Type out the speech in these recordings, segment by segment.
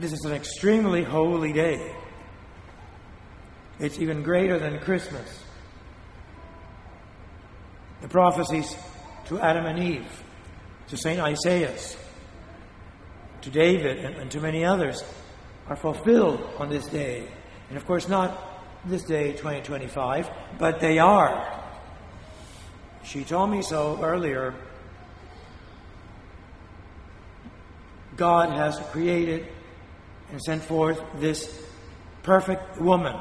This is an extremely holy day. It's even greater than Christmas. The prophecies to Adam and Eve, to St. Isaiah, to David, and to many others are fulfilled on this day. And of course, not this day, 2025, but they are. She told me so earlier. God has created and sent forth this perfect woman.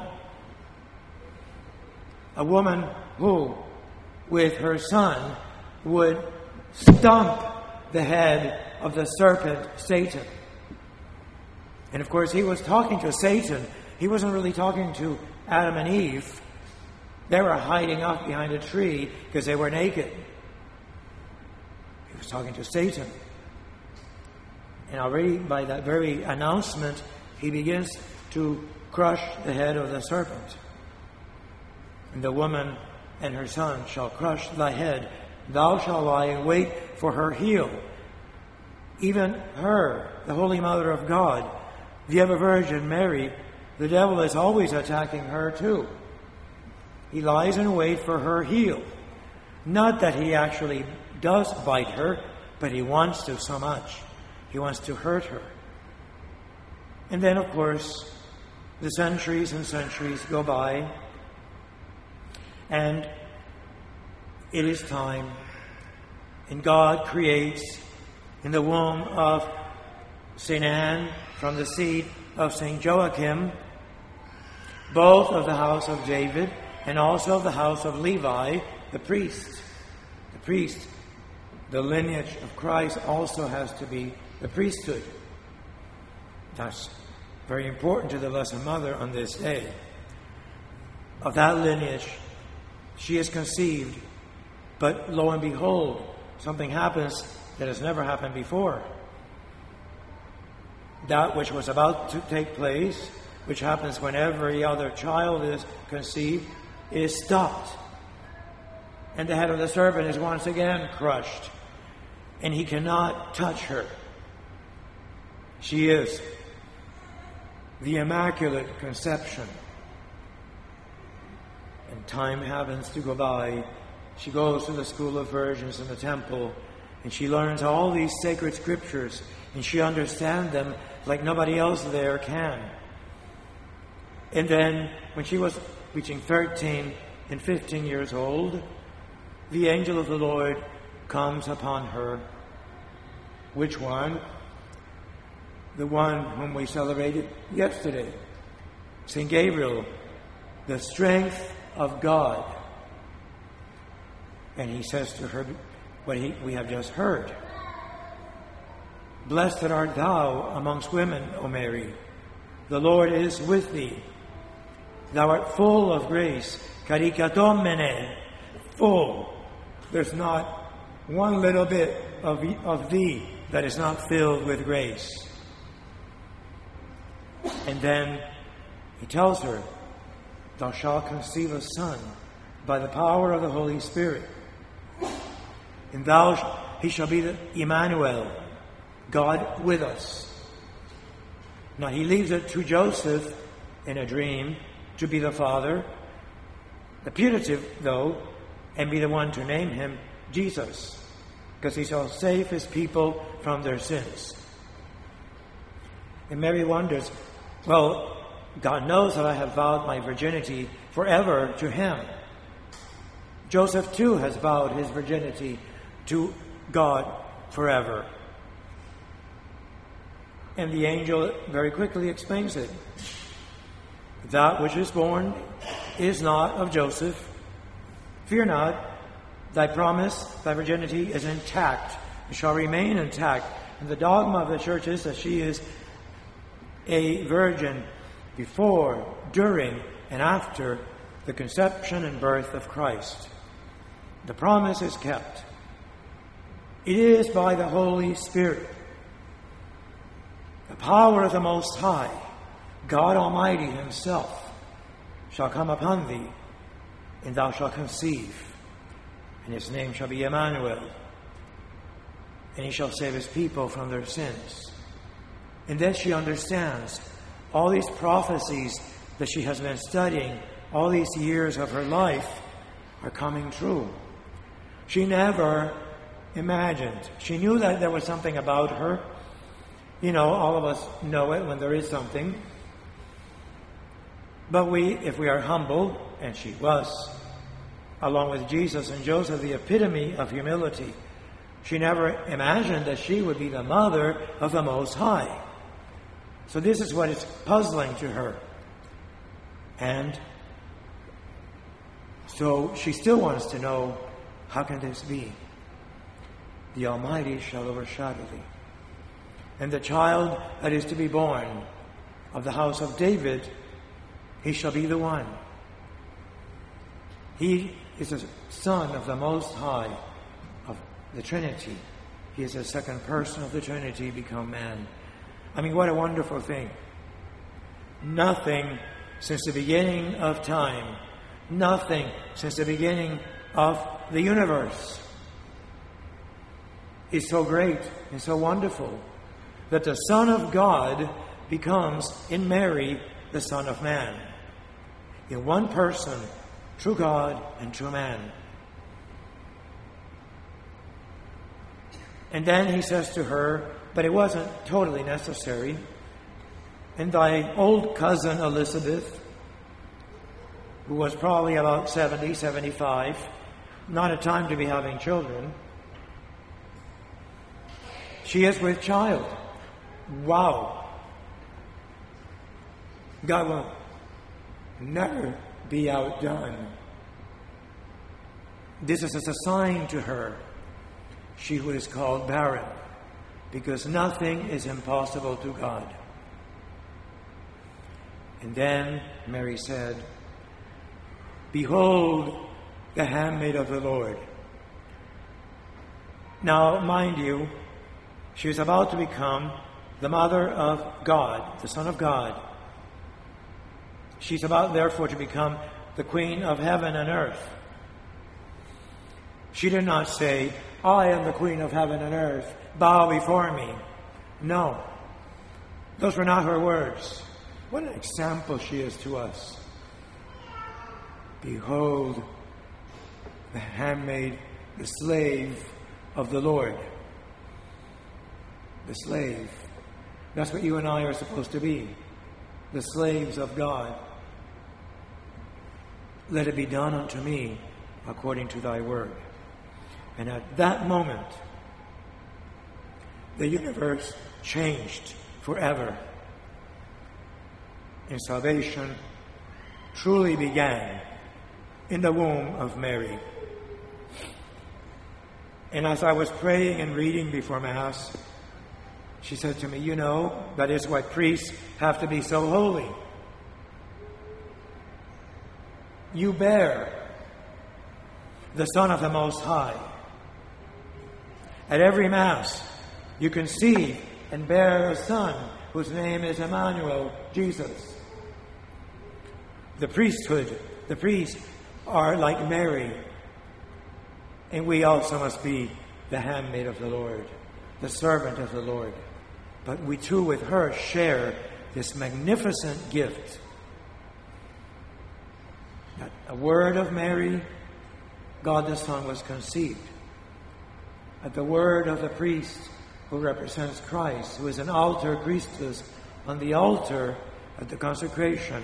A woman who, with her son, would stomp the head of the serpent, Satan. And of course, he was talking to Satan. He wasn't really talking to Adam and Eve. They were hiding up behind a tree because they were naked. He was talking to Satan. And already by that very announcement, he begins to crush the head of the serpent. And the woman and her son shall crush thy head. Thou shalt lie in wait for her heel. Even her, the Holy Mother of God, the ever Virgin Mary, the devil is always attacking her too. He lies in wait for her heel. Not that he actually does bite her, but he wants to so much. He wants to hurt her. And then, of course, the centuries and centuries go by, and it is time, and God creates in the womb of St. Anne, from the seed of St. Joachim, both of the house of David and also of the house of Levi, the priest. The priest, the lineage of Christ, also has to be the priesthood. That's very important to the Blessed Mother on this day. Of that lineage, she is conceived, but lo and behold, something happens that has never happened before. That which was about to take place, which happens when every other child is conceived, is stopped. And the head of the serpent is once again crushed. And he cannot touch her. She is the Immaculate Conception. And time happens to go by. She goes to the school of virgins in the temple, and she learns all these sacred scriptures, and she understands them like nobody else there can. And then, when she was reaching 13 and 15 years old, the angel of the Lord comes upon her. Which one? The one whom we celebrated yesterday, St. Gabriel, the strength of God. And he says to her what we have just heard. Blessed art thou amongst women, O Mary. The Lord is with thee. Thou art full of grace. Karikatomene. Full. There's not one little bit of thee that is not filled with grace. And then he tells her, thou shalt conceive a son by the power of the Holy Spirit. And he shall be the Emmanuel, God with us. Now he leaves it to Joseph in a dream to be the father, the putative though, and be the one to name him Jesus, because he shall save his people from their sins. And Mary wonders, well, God knows that I have vowed my virginity forever to him. Joseph too has vowed his virginity to God forever. And the angel very quickly explains it. That which is born is not of Joseph. Fear not, thy promise, thy virginity is intact, and shall remain intact. And the dogma of the Church is that she is a virgin before, during, and after the conception and birth of Christ. The promise is kept. It is by the Holy Spirit, the power of the Most High, God Almighty himself, shall come upon thee, and thou shalt conceive, and his name shall be Emmanuel, and he shall save his people from their sins. And then she understands all these prophecies that she has been studying, all these years of her life, are coming true. She never imagined. She knew that there was something about her. You know, all of us know it when there is something. But if we are humble, and she was, along with Jesus and Joseph, the epitome of humility, she never imagined that she would be the mother of the Most High. So this is what is puzzling to her. And so she still wants to know, how can this be? The Almighty shall overshadow thee. And the child that is to be born of the house of David, he shall be the one. He is a son of the Most High, of the Trinity. He is the second person of the Trinity become man. I mean, what a wonderful thing. Nothing since the beginning of time, nothing since the beginning of the universe is so great and so wonderful that the Son of God becomes in Mary the Son of Man. In one person, true God and true man. And then he says to her, but it wasn't totally necessary. And thy old cousin Elizabeth, who was probably about 70, 75, not a time to be having children, she is with child. Wow. God will never be outdone. This is a sign to her. She who is called barren, because nothing is impossible to God. And then Mary said, behold, the handmaid of the Lord. Now, mind you, she is about to become the mother of God, the Son of God. She's about, therefore, to become the Queen of heaven and earth. She did not say, I am the Queen of heaven and earth, bow before me. No, those were not her words. What an example she is to us. Behold, the handmaid, the slave of the Lord. The slave. That's what you and I are supposed to be. The slaves of God. Let it be done unto me according to thy word. And at that moment, the universe changed forever. And salvation truly began in the womb of Mary. And as I was praying and reading before Mass, she said to me, you know, that is why priests have to be so holy. You bear the Son of the Most High. At every Mass, you conceive and bear a Son whose name is Emmanuel, Jesus. The priesthood, the priests are like Mary, and we also must be the handmaid of the Lord, the servant of the Lord. But we too with her share this magnificent gift. At a word of Mary, God the Son was conceived. At the word of the priest who represents Christ, who is an altar priestess on the altar at the consecration,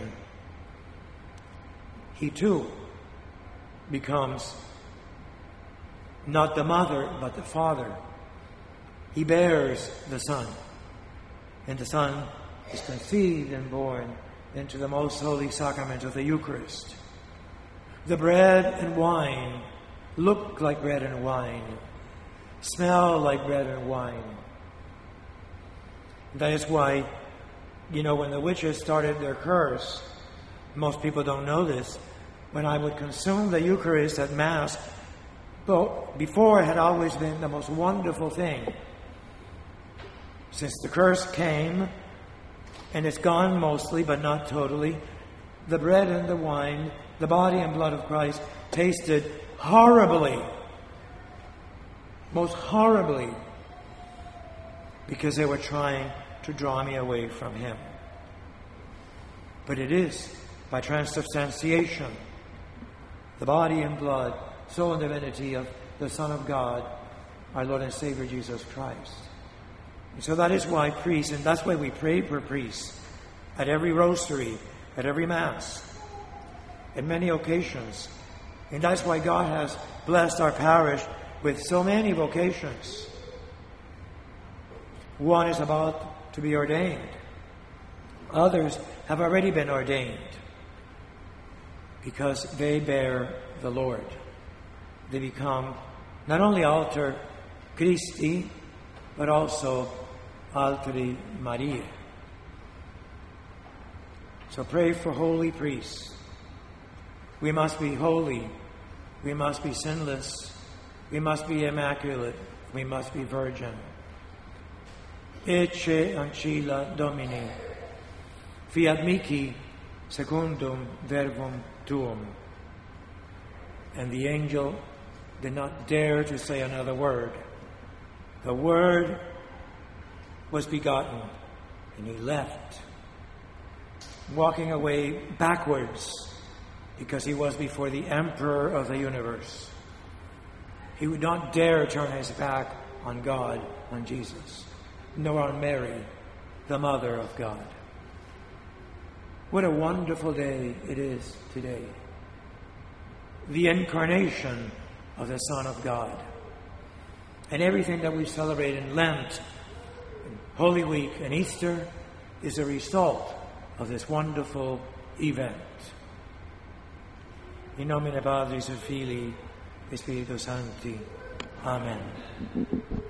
he too becomes not the mother, but the father. He bears the Son. And the Son is conceived and born into the most holy sacrament of the Eucharist. The bread and wine look like bread and wine, smell like bread and wine. That is why, you know, when the witches started their curse, most people don't know this, when I would consume the Eucharist at Mass, but before it had always been the most wonderful thing. Since the curse came, and it's gone mostly, but not totally, the bread and the wine, the body and blood of Christ, tasted horribly. Most horribly. Because they were trying to draw me away from him. But it is by transubstantiation, the body and blood, soul and divinity of the Son of God, our Lord and Savior Jesus Christ. And so that is why priests, and that's why we pray for priests at every rosary, at every Mass, in many occasions. And that's why God has blessed our parish with so many vocations. One is about to be ordained. Others have already been ordained because they bear the Lord. They become not only alter Christi, but also alteri Mariae. So pray for holy priests. We must be holy. We must be sinless. We must be immaculate. We must be virgin. Ecce ancilla Domini, fiat mihi secundum verbum tuum. And the angel did not dare to say another word. The Word was begotten, and he left, walking away backwards, because he was before the Emperor of the universe. He would not dare turn his back on God, on Jesus, nor on Mary, the Mother of God. What a wonderful day it is today. The incarnation of the Son of God. And everything that we celebrate in Lent, Holy Week, and Easter is a result of this wonderful event. In nomine Patris et Filii et Spiritus Sancti. Amen.